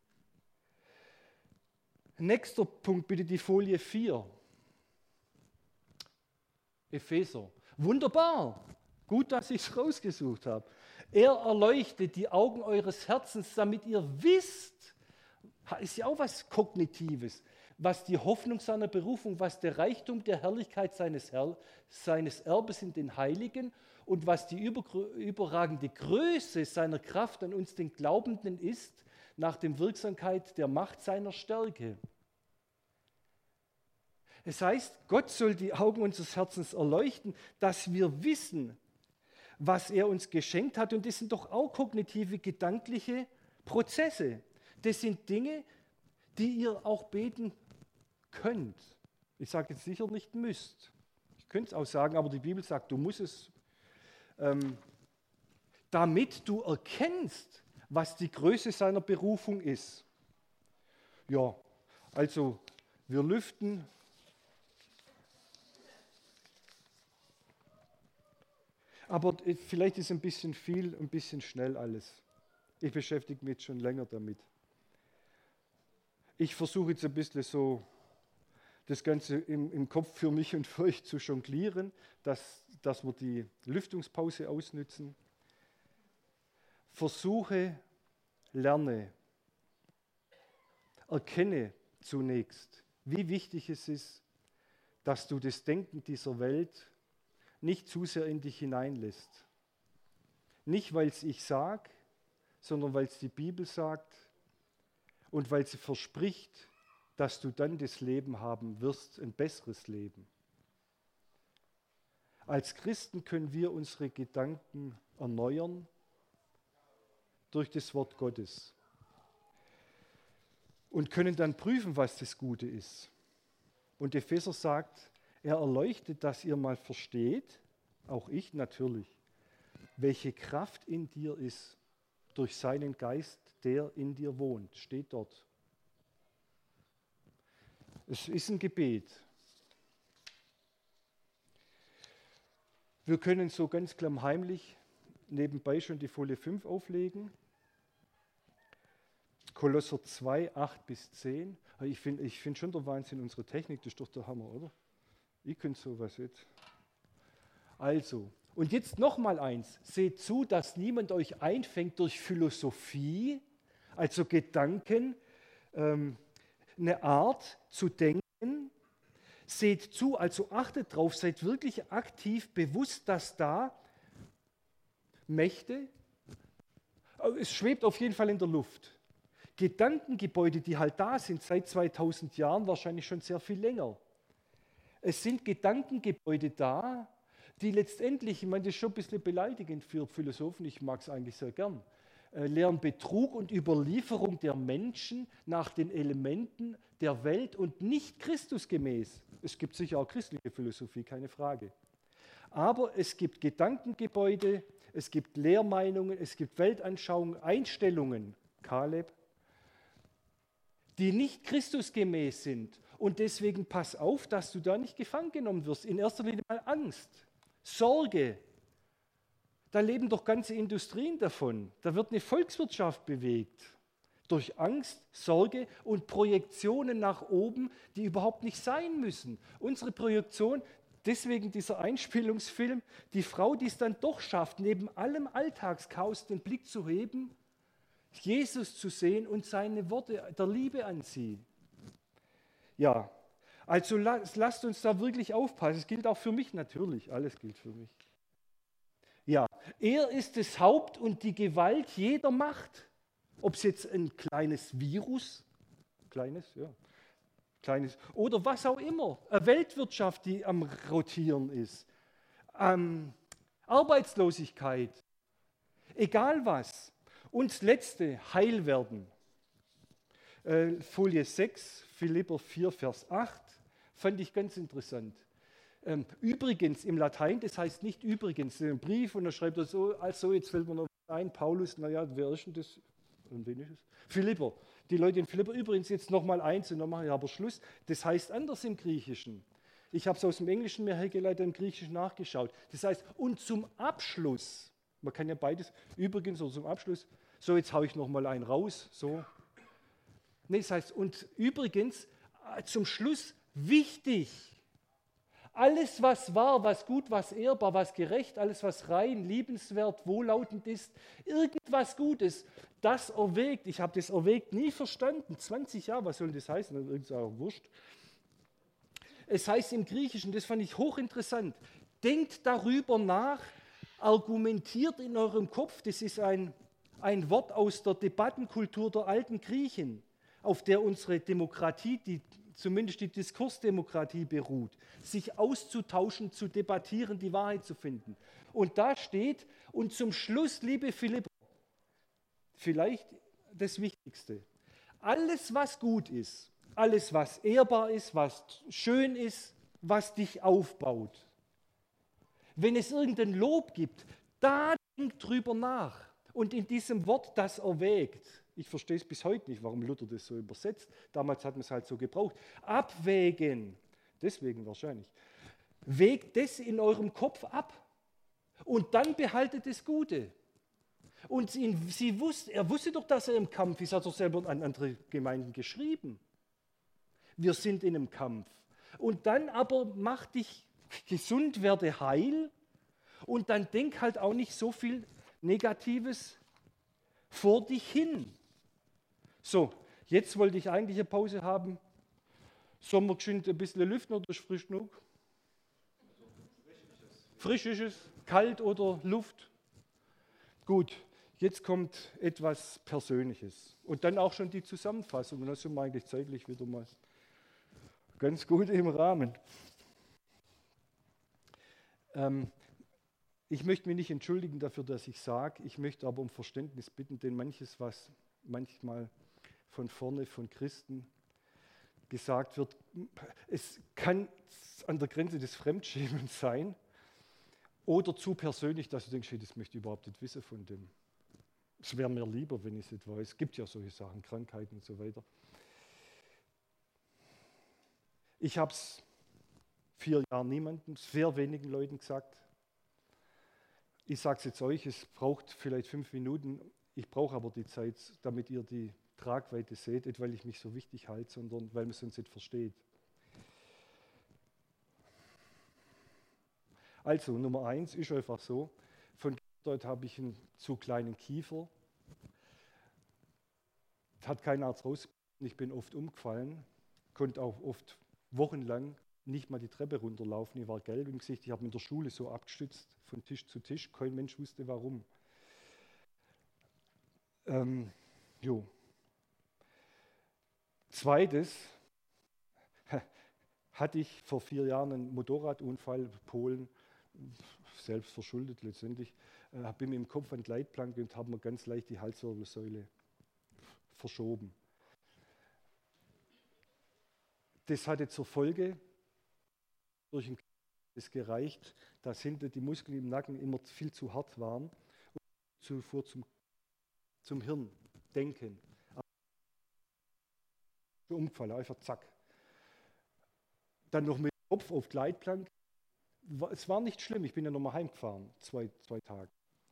Speaker 1: Nächster Punkt, bitte die Folie vier. Epheser. Wunderbar. Gut, dass ich es rausgesucht habe. Er erleuchtet die Augen eures Herzens, damit ihr wisst, ist ja auch was Kognitives, was die Hoffnung seiner Berufung, was der Reichtum der Herrlichkeit seines, Herr, seines Erbes in den Heiligen und was die über, überragende Größe seiner Kraft an uns, den Glaubenden, ist, nach der Wirksamkeit der Macht seiner Stärke. Es heißt, Gott soll die Augen unseres Herzens erleuchten, dass wir wissen, was er uns geschenkt hat. Und das sind doch auch kognitive, gedankliche Prozesse. Das sind Dinge, die ihr auch beten könnt. Ich sage jetzt sicher nicht müsst. Ich könnte es auch sagen, aber die Bibel sagt, du musst es, ähm, damit du erkennst, was die Größe seiner Berufung ist. Ja, also wir lüften. Aber vielleicht ist ein bisschen viel, ein bisschen schnell alles. Ich beschäftige mich jetzt schon länger damit. Ich versuche jetzt ein bisschen so das Ganze im, im Kopf für mich und für euch zu jonglieren, dass, dass wir die Lüftungspause ausnützen. Versuche, lerne, erkenne zunächst, wie wichtig es ist, dass du das Denken dieser Welt nicht zu sehr in dich hineinlässt. Nicht, weil es ich sage, sondern weil es die Bibel sagt und weil sie verspricht, dass du dann das Leben haben wirst, ein besseres Leben. Als Christen können wir unsere Gedanken erneuern durch das Wort Gottes und können dann prüfen, was das Gute ist. Und Epheser sagt, er erleuchtet, dass ihr mal versteht, auch ich natürlich, welche Kraft in dir ist durch seinen Geist, der in dir wohnt. Steht dort. Es ist ein Gebet. Wir können so ganz klammheimlich nebenbei schon die Folie fünf auflegen. Kolosser zwei, acht bis zehn. Ich finde ich find schon der Wahnsinn, unsere Technik, das ist doch der Hammer, oder? Ich könnte sowas jetzt. Also, und jetzt noch mal eins. Seht zu, dass niemand euch einfängt durch Philosophie, also Gedanken, ähm, eine Art zu denken. Seht zu, also achtet drauf, seid wirklich aktiv bewusst, dass da Mächte, es schwebt auf jeden Fall in der Luft. Gedankengebäude, die halt da sind seit zweitausend Jahren, wahrscheinlich schon sehr viel länger. Es sind Gedankengebäude da, die letztendlich, ich meine, das ist schon ein bisschen beleidigend für Philosophen, ich mag es eigentlich sehr gern, äh, lehren Betrug und Überlieferung der Menschen nach den Elementen der Welt und nicht Christusgemäß. Es gibt sicher auch christliche Philosophie, keine Frage. Aber es gibt Gedankengebäude, es gibt Lehrmeinungen, es gibt Weltanschauungen, Einstellungen, Kaleb, die nicht Christusgemäß sind. Und deswegen pass auf, dass du da nicht gefangen genommen wirst. In erster Linie mal Angst, Sorge. Da leben doch ganze Industrien davon. Da wird eine Volkswirtschaft bewegt. Durch Angst, Sorge und Projektionen nach oben, die überhaupt nicht sein müssen. Unsere Projektion, deswegen dieser Einspielungsfilm, die Frau, die es dann doch schafft, neben allem Alltagschaos den Blick zu heben, Jesus zu sehen und seine Worte der Liebe an sie. Ja, also lasst, lasst uns da wirklich aufpassen. Es gilt auch für mich natürlich, alles gilt für mich. Ja, er ist das Haupt und die Gewalt jeder Macht. Ob es jetzt ein kleines Virus, kleines, ja, kleines, oder was auch immer, eine Weltwirtschaft, die am Rotieren ist, ähm, Arbeitslosigkeit, egal was. Und das Letzte, heil werden. Äh, Folie sechs, Philipper vier, Vers acht, fand ich ganz interessant. Ähm, übrigens im Latein, das heißt nicht übrigens, ein Brief und dann schreibt er so, also jetzt fällt mir noch ein, Paulus, naja, wer ist denn das? Und wen ist es? Philipper. Die Leute in Philipper, übrigens jetzt nochmal eins und dann mache ich aber Schluss. Das heißt anders im Griechischen. Ich habe es aus dem Englischen mir hergeleitet, im Griechischen nachgeschaut. Das heißt, und zum Abschluss, man kann ja beides, übrigens oder zum Abschluss, so jetzt haue ich nochmal einen raus, so. Nee, das heißt, und übrigens, zum Schluss, wichtig, alles, was wahr, was gut, was ehrbar, was gerecht, alles, was rein, liebenswert, wohllautend ist, irgendwas Gutes, das erwägt. Ich habe das erwägt nie verstanden. zwanzig Jahre, was soll das heißen? Das ist auch wurscht. Es heißt im Griechischen, das fand ich hochinteressant, denkt darüber nach, argumentiert in eurem Kopf, das ist ein, ein Wort aus der Debattenkultur der alten Griechen, auf der unsere Demokratie, die zumindest die Diskursdemokratie beruht, sich auszutauschen, zu debattieren, die Wahrheit zu finden. Und da steht, und zum Schluss, liebe Philipper, vielleicht das Wichtigste, alles, was gut ist, alles, was ehrbar ist, was schön ist, was dich aufbaut, wenn es irgendein Lob gibt, da denk drüber nach. Und in diesem Wort, das erwägt, ich verstehe es bis heute nicht, warum Luther das so übersetzt. Damals hat man es halt so gebraucht. Abwägen, deswegen wahrscheinlich. Wägt das in eurem Kopf ab und dann behaltet das Gute. Und sie, sie wusste, er wusste doch, dass er im Kampf ist, hat er selber an andere Gemeinden geschrieben. Wir sind in einem Kampf. Und dann aber mach dich gesund, werde heil und dann denk halt auch nicht so viel Negatives vor dich hin. So, jetzt wollte ich eigentlich eine Pause haben. Sollen wir geschwind ein bisschen lüften oder ist frisch genug? Frisch ist es, kalt oder Luft? Gut, jetzt kommt etwas Persönliches und dann auch schon die Zusammenfassung. Und das sind wir eigentlich zeitlich wieder mal ganz gut im Rahmen. Ähm, ich möchte mich nicht entschuldigen dafür, dass ich sage, ich möchte aber um Verständnis bitten, denn manches, was manchmal von vorne von Christen gesagt wird, es kann an der Grenze des Fremdschämens sein oder zu persönlich, dass du denkst, hey, das möchte ich überhaupt nicht wissen von dem. Es wäre mir lieber, wenn ich es nicht weiß. Es gibt ja solche Sachen, Krankheiten und so weiter. Ich habe es vier Jahre niemandem, sehr wenigen Leuten gesagt. Ich sage es jetzt euch, es braucht vielleicht fünf Minuten. Ich brauche aber die Zeit, damit ihr die Tragweite seht, nicht weil ich mich so wichtig halte, sondern weil man es sonst nicht versteht. Also Nummer eins ist einfach so, von dort habe ich einen zu kleinen Kiefer. Hat kein Arzt rausgefunden, ich bin oft umgefallen, konnte auch oft wochenlang nicht mal die Treppe runterlaufen, ich war gelb im Gesicht, ich habe mich in der Schule so abgestützt, von Tisch zu Tisch, kein Mensch wusste warum. Ähm, jo. Zweites, hatte ich vor vier Jahren einen Motorradunfall, Polen, selbst verschuldet letztendlich, äh, bin mit dem Kopf an die Leitplanke und habe mir ganz leicht die Halswirbelsäule verschoben. Das hatte zur Folge, durch den es gereicht, dass hinter die Muskeln im Nacken immer viel zu hart waren und Zufuhr zum, zum Hirn, Denken. Umgefallen, einfach zack. Dann noch mit dem Kopf auf die Leitplanke. Es war nicht schlimm, ich bin ja nochmal heimgefahren, zwei, zwei Tage.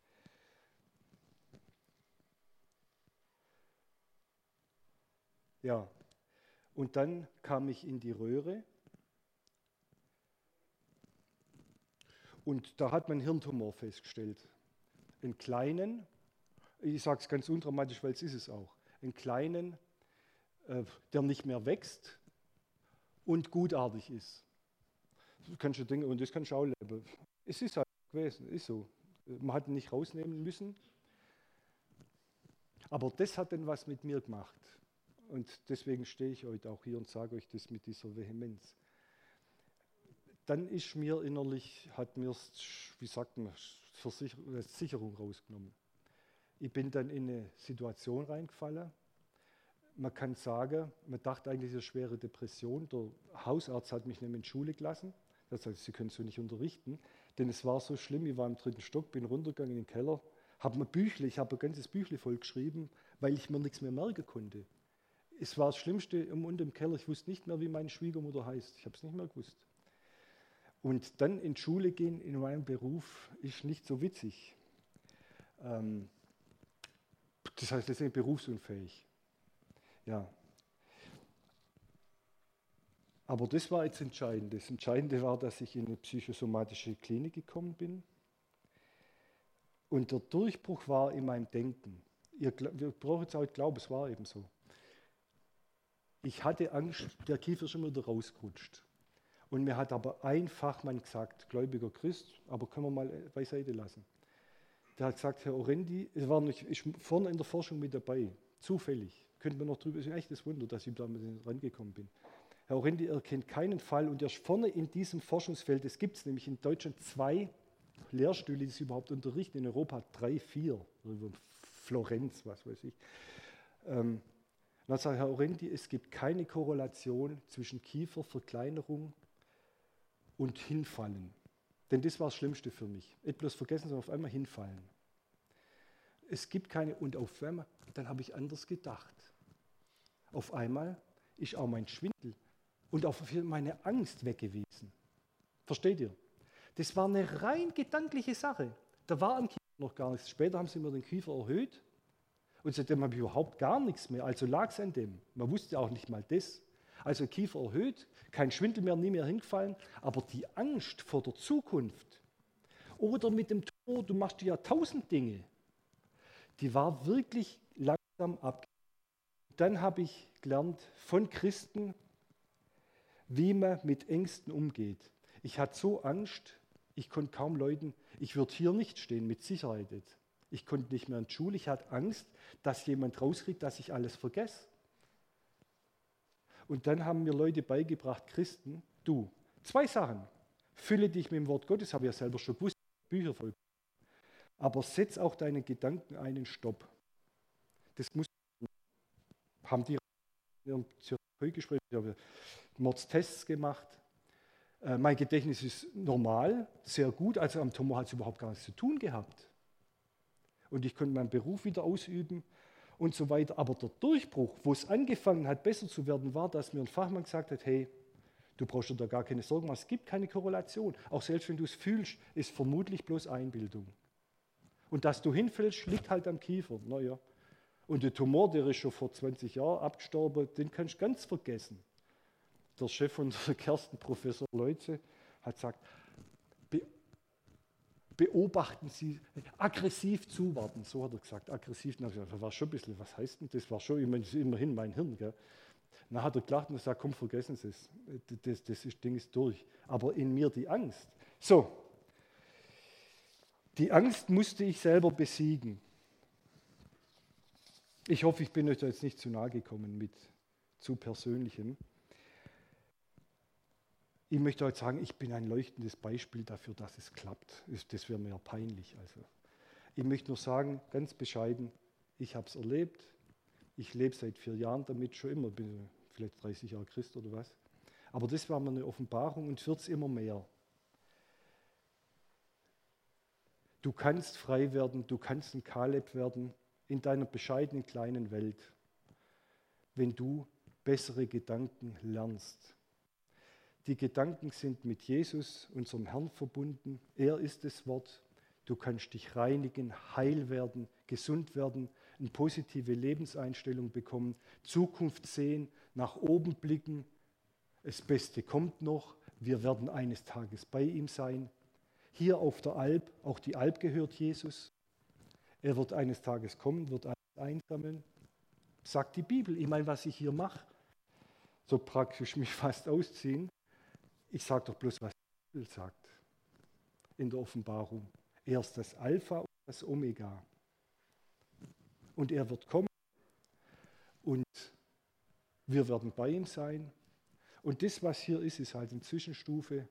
Speaker 1: Ja, und dann kam ich in die Röhre und da hat man Hirntumor festgestellt. Einen kleinen, ich sage es ganz undramatisch, weil es ist es auch, einen kleinen, äh, der nicht mehr wächst und gutartig ist. Das kannst du denken, und das kann ich auch leben. Es ist halt gewesen, ist so. Man hat ihn nicht rausnehmen müssen. Aber das hat dann was mit mir gemacht. Und deswegen stehe ich heute auch hier und sage euch das mit dieser Vehemenz. Dann ist mir innerlich, hat mir, wie sagt man, Versicherung rausgenommen. Ich bin dann in eine Situation reingefallen. Man kann sagen, man dachte eigentlich, es ist eine schwere Depression. Der Hausarzt hat mich nämlich in die Schule gelassen. Das heißt, Sie können so nicht unterrichten. Denn es war so schlimm, ich war im dritten Stock, bin runtergegangen in den Keller, habe ein Büchle, ich habe ein ganzes Büchle voll geschrieben, weil ich mir nichts mehr merken konnte. Es war das Schlimmste im und im Keller, ich wusste nicht mehr, wie meine Schwiegermutter heißt. Ich habe es nicht mehr gewusst. Und dann in die Schule gehen in meinem Beruf ist nicht so witzig. Ähm, das heißt, letztendlich berufsunfähig. Ja. Aber das war jetzt entscheidend. Das Entscheidende war, dass ich in eine psychosomatische Klinik gekommen bin. Und der Durchbruch war in meinem Denken. Ihr, ihr braucht jetzt auch nicht glauben, es war eben so. Ich hatte Angst, der Kiefer ist schon wieder rausgerutscht. Und mir hat aber ein Fachmann gesagt, gläubiger Christ, aber können wir mal beiseite lassen. Der hat gesagt, Herr Orendi, es war nicht, ich vorne in der Forschung mit dabei, zufällig. Könnte man noch drüber, es ist ein echtes Wunder, dass ich da mit rangekommen bin. Herr Orendi erkennt keinen Fall und erst vorne in diesem Forschungsfeld, es gibt es nämlich in Deutschland zwei Lehrstühle, die es überhaupt unterrichten, in Europa drei, vier, Florenz, was weiß ich. Ähm, dann sagt Herr Orendi, es gibt keine Korrelation zwischen Kieferverkleinerung und Hinfallen. Denn das war das Schlimmste für mich. Nicht bloß vergessen, sondern auf einmal hinfallen. Es gibt keine, und auf einmal, dann habe ich anders gedacht. Auf einmal ist auch mein Schwindel und auch meine Angst weg gewesen. Versteht ihr? Das war eine rein gedankliche Sache. Da war am Kiefer noch gar nichts. Später haben sie mir den Kiefer erhöht und seitdem habe ich überhaupt gar nichts mehr. Also lag es an dem. Man wusste auch nicht mal das. Also Kiefer erhöht, kein Schwindel mehr, nie mehr hingefallen, aber die Angst vor der Zukunft oder mit dem Tumor, du machst ja tausend Dinge, die war wirklich langsam ab. Dann habe ich gelernt von Christen, wie man mit Ängsten umgeht. Ich hatte so Angst, ich konnte kaum Leuten, ich würde hier nicht stehen, mit Sicherheit nicht. Ich konnte nicht mehr in die Schule. Ich hatte Angst, dass jemand rauskriegt, dass ich alles vergesse. Und dann haben mir Leute beigebracht, Christen, du, zwei Sachen. Fülle dich mit dem Wort Gottes, habe ich ja selber schon gewusst, Bücher voll. Aber setz auch deine Gedanken einen Stopp. Das muss, haben die in ihrem Therapeutgespräch, ich habe Mordstests gemacht. Äh, mein Gedächtnis ist normal, sehr gut, also am Tumor hat es überhaupt gar nichts zu tun gehabt. Und ich konnte meinen Beruf wieder ausüben und so weiter. Aber der Durchbruch, wo es angefangen hat, besser zu werden, war, dass mir ein Fachmann gesagt hat, hey, du brauchst dir da gar keine Sorgen machen, es gibt keine Korrelation. Auch selbst wenn du es fühlst, ist vermutlich bloß Einbildung. Und dass du hinfällst, liegt halt am Kiefer. Naja. Und der Tumor, der ist schon vor zwanzig Jahren abgestorben, den kannst du ganz vergessen. Der Chef von der Kerstin, Professor Leutze, hat gesagt, be beobachten Sie, aggressiv zuwarten, so hat er gesagt, aggressiv. Das war schon ein bisschen, was heißt denn das? War schon immerhin mein Hirn. Gell? Dann hat er gelacht und gesagt, komm, vergessen Sie es, das, das ist, Ding ist durch. Aber in mir die Angst. So, die Angst musste ich selber besiegen. Ich hoffe, ich bin euch da jetzt nicht zu nahe gekommen mit zu Persönlichem. Ich möchte heute sagen, ich bin ein leuchtendes Beispiel dafür, dass es klappt. Das wäre mir ja peinlich. Also. Ich möchte nur sagen, ganz bescheiden, ich habe es erlebt. Ich lebe seit vier Jahren damit, schon immer, bin vielleicht dreißig Jahre Christ oder was. Aber das war mir eine Offenbarung und wird es immer mehr. Du kannst frei werden, du kannst ein Kaleb werden in deiner bescheidenen kleinen Welt, wenn du bessere Gedanken lernst. Die Gedanken sind mit Jesus, unserem Herrn, verbunden. Er ist das Wort. Du kannst dich reinigen, heil werden, gesund werden, eine positive Lebenseinstellung bekommen, Zukunft sehen, nach oben blicken. Das Beste kommt noch. Wir werden eines Tages bei ihm sein. Hier auf der Alp, auch die Alp gehört Jesus. Er wird eines Tages kommen, wird alles einsammeln. Sagt die Bibel. Ich meine, was ich hier mache, so praktisch mich fast ausziehen. Ich sage doch bloß, was die Bibel sagt in der Offenbarung. Er ist das Alpha und das Omega. Und er wird kommen und wir werden bei ihm sein. Und das, was hier ist, ist halt eine Zwischenstufe.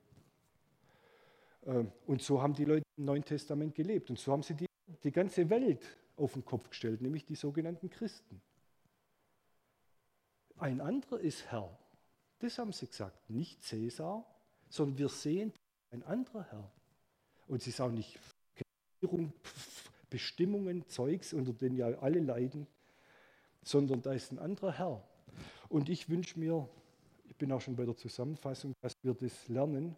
Speaker 1: Und so haben die Leute im Neuen Testament gelebt. Und so haben sie die, die ganze Welt auf den Kopf gestellt, nämlich die sogenannten Christen. Ein anderer ist Herr. Das haben sie gesagt, nicht Cäsar, sondern wir sehen ein anderer Herr. Und sie sagen nicht Bestimmungen, Zeugs, unter denen ja alle leiden, sondern da ist ein anderer Herr. Und ich wünsche mir, ich bin auch schon bei der Zusammenfassung, dass wir das lernen.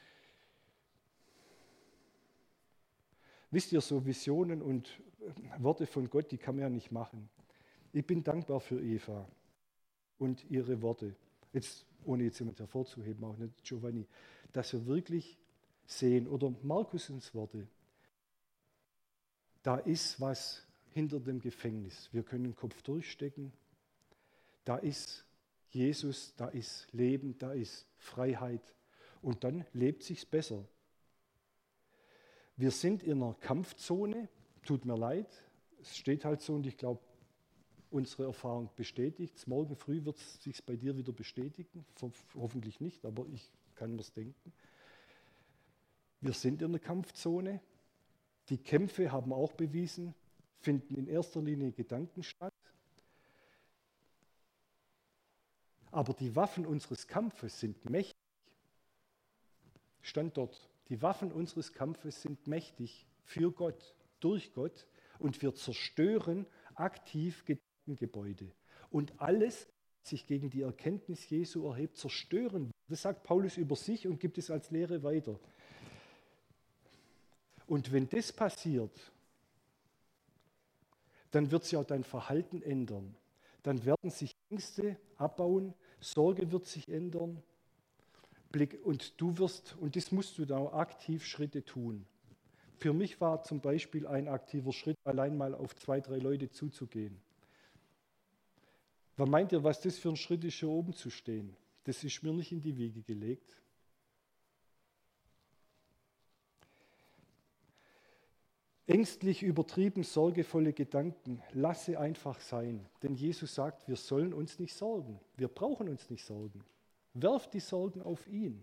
Speaker 1: Wisst ihr, so Visionen und Worte von Gott, die kann man ja nicht machen. Ich bin dankbar für Eva und ihre Worte. Jetzt, ohne jetzt jemand hervorzuheben, auch nicht Giovanni, dass wir wirklich sehen, oder Markus' Worte, da ist was hinter dem Gefängnis. Wir können den Kopf durchstecken. Da ist Jesus, da ist Leben, da ist Freiheit. Und dann lebt sich's besser. Wir sind in einer Kampfzone, tut mir leid, es steht halt so und ich glaube, unsere Erfahrung bestätigt es. Morgen früh wird es sich bei dir wieder bestätigen, hoffentlich nicht, aber ich kann mir es denken. Wir sind in einer Kampfzone. Die Kämpfe haben auch bewiesen, finden in erster Linie Gedanken statt. Aber die Waffen unseres Kampfes sind mächtig. Stand dort. Die Waffen unseres Kampfes sind mächtig für Gott, durch Gott. Und wir zerstören aktiv Gedankengebäude. Und alles, was sich gegen die Erkenntnis Jesu erhebt, zerstören wir. Das sagt Paulus über sich und gibt es als Lehre weiter. Und wenn das passiert, dann wird sich auch dein Verhalten ändern. Dann werden sich Ängste abbauen, Sorge wird sich ändern. Blick, und du wirst, und das musst du da auch aktiv Schritte tun. Für mich war zum Beispiel ein aktiver Schritt, allein mal auf zwei, drei Leute zuzugehen. Was meint ihr, was das für ein Schritt ist, hier oben zu stehen? Das ist mir nicht in die Wiege gelegt. Ängstlich, übertrieben, sorgevolle Gedanken, lasse einfach sein. Denn Jesus sagt, wir sollen uns nicht sorgen. Wir brauchen uns nicht sorgen. Werf die Sorgen auf ihn.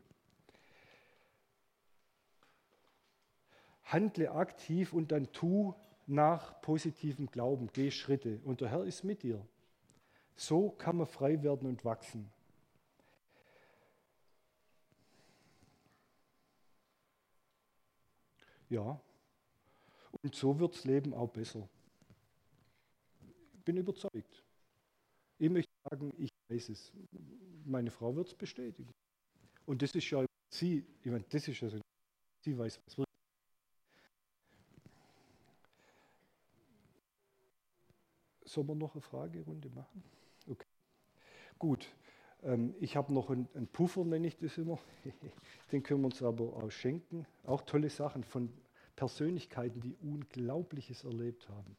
Speaker 1: Handle aktiv und dann tu nach positivem Glauben. Geh Schritte und der Herr ist mit dir. So kann man frei werden und wachsen. Ja, und so wird das Leben auch besser. Ich bin überzeugt. Ich möchte sagen, ich weiß es. Meine Frau wird es bestätigen. Und das ist ja sie, ich meine, das ist ja so, sie weiß, was wirklich. Sollen wir noch eine Fragerunde machen? Okay. Gut. Ähm, ich habe noch einen, einen Puffer, nenne ich das immer. Den können wir uns aber auch schenken. Auch tolle Sachen von Persönlichkeiten, die Unglaubliches erlebt haben.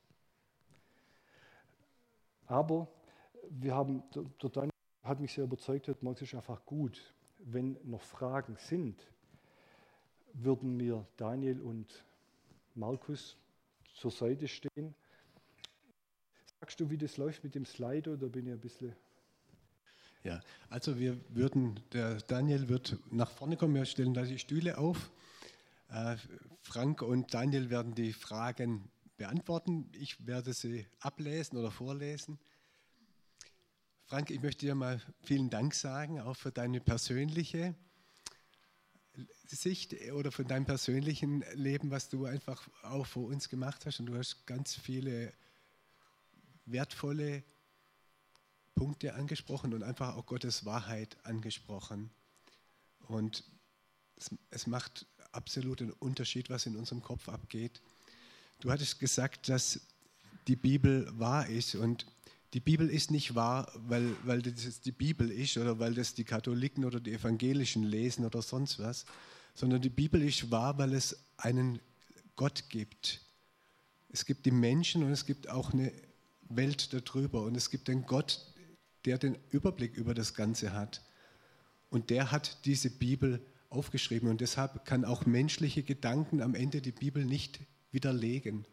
Speaker 1: Aber wir haben, der Daniel hat mich sehr überzeugt, heute Morgen ist einfach gut. Wenn noch Fragen sind, würden mir Daniel und Markus zur Seite stehen. Sagst du, wie das läuft mit dem Slide, oder bin ich ein bisschen...
Speaker 2: Ja, also wir würden, der Daniel wird nach vorne kommen, wir stellen da die Stühle auf. Äh, Frank und Daniel werden die Fragen beantworten. Ich werde sie ablesen oder vorlesen. Frank, ich möchte dir mal vielen Dank sagen, auch für deine persönliche Sicht oder von deinem persönlichen Leben, was du einfach auch für uns gemacht hast. Und du hast ganz viele wertvolle Punkte angesprochen und einfach auch Gottes Wahrheit angesprochen. Und es, es macht absolut einen Unterschied, was in unserem Kopf abgeht. Du hattest gesagt, dass die Bibel wahr ist, und die Bibel ist nicht wahr, weil, weil das die Bibel ist oder weil das die Katholiken oder die Evangelischen lesen oder sonst was, sondern die Bibel ist wahr, weil es einen Gott gibt. Es gibt die Menschen und es gibt auch eine Welt darüber, und es gibt einen Gott, der den Überblick über das Ganze hat, und der hat diese Bibel aufgeschrieben, und deshalb kann auch menschliche Gedanken am Ende die Bibel nicht widerlegen.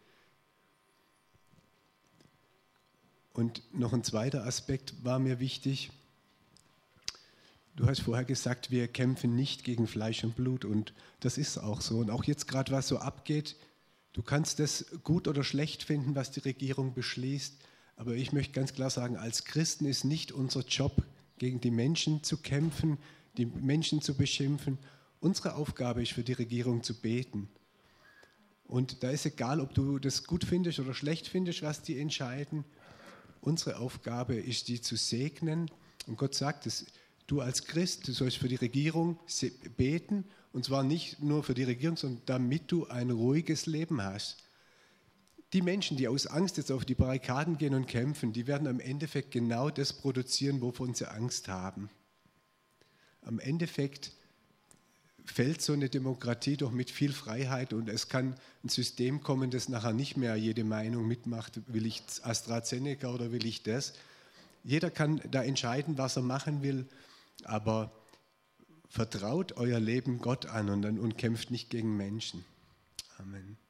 Speaker 2: Und noch ein zweiter Aspekt war mir wichtig. Du hast vorher gesagt, wir kämpfen nicht gegen Fleisch und Blut, und das ist auch so. Und auch jetzt gerade, was so abgeht, du kannst das gut oder schlecht finden, was die Regierung beschließt, aber ich möchte ganz klar sagen, als Christen ist nicht unser Job, gegen die Menschen zu kämpfen, die Menschen zu beschimpfen. Unsere Aufgabe ist, für die Regierung zu beten. Und da ist egal, ob du das gut findest oder schlecht findest, was die entscheiden. Unsere Aufgabe ist, die zu segnen. Und Gott sagt es, du als Christ, du sollst für die Regierung beten, und zwar nicht nur für die Regierung, sondern damit du ein ruhiges Leben hast. Die Menschen, die aus Angst jetzt auf die Barrikaden gehen und kämpfen, die werden am Endeffekt genau das produzieren, wovon sie Angst haben. Am Endeffekt fällt so eine Demokratie doch mit viel Freiheit, und es kann ein System kommen, das nachher nicht mehr jede Meinung mitmacht. Will ich AstraZeneca oder will ich das? Jeder kann da entscheiden, was er machen will, aber vertraut euer Leben Gott an und, und kämpft nicht gegen Menschen. Amen.